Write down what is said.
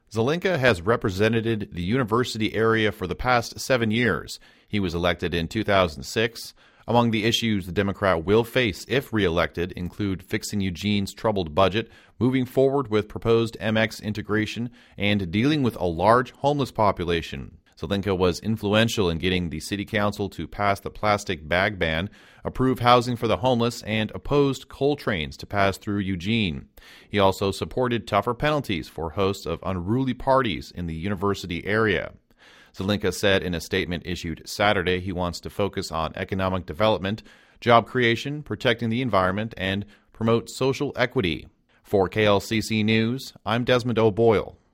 Zelenka has represented the university area for the past 7 years. He was elected in 2006. Among the issues the Democrat will face if re-elected include fixing Eugene's troubled budget, moving forward with proposed MX integration, and dealing with a large homeless population. Zelenka was influential in getting the city council to pass the plastic bag ban, approve housing for the homeless, and opposed coal trains to pass through Eugene. He also supported tougher penalties for hosts of unruly parties in the university area. Zelenka said in a statement issued Saturday he wants to focus on economic development, job creation, protecting the environment, and promote social equity. For KLCC News, I'm Desmond O'Boyle.